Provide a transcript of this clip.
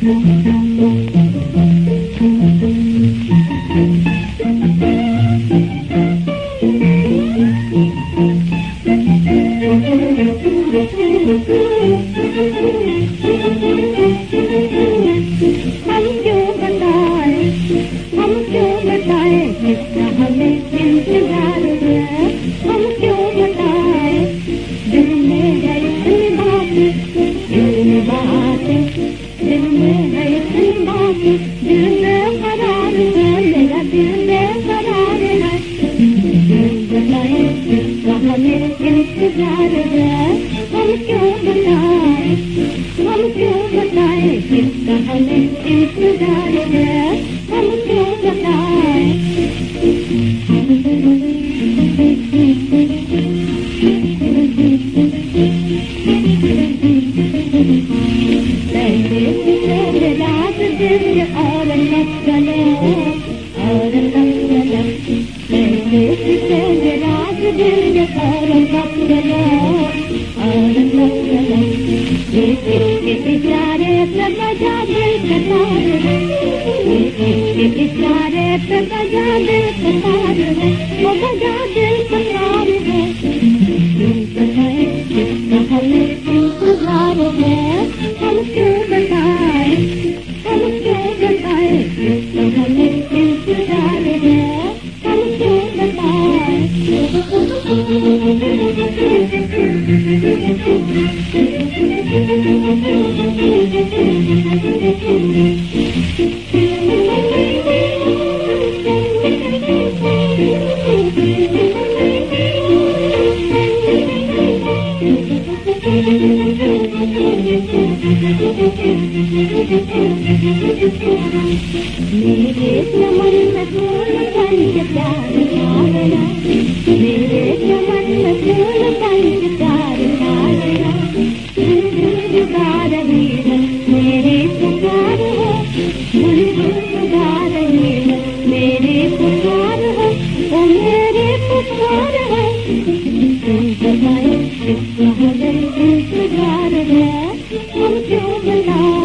किसका हमें इंतजार है, हम क्यों बताए, दिल में है इतनी बात, दिल में है इतनी बात, दिल में करार है, मेरा दिल में करार है, बताए किसका हमें इंतजार है, हम क्यों बताए, किसका हमें इंतजार है, हम क्यों बताए। रात दिन और लगने और लगने, रात दिन और लगने और लगने, इशारे पे बजा दिल कतार है, इशारे पे बजा दिल कतार है, वो बजा दिल कतार है, किसका हमें इंतजार है, हम क्यों बताए, किसका हमें इंतजार है, हम क्यों बताए। मेरे चमन में फूल बन के प्यार डालना, मेरे चमन में फूल बन के प्यार डालना, जुगा रही है मेरी पुकार है, जुगा रही है मेरी पुकार है, वो मेरी पुकार है, बताए किसका हमें इंतजार है, हम क्यों बताए।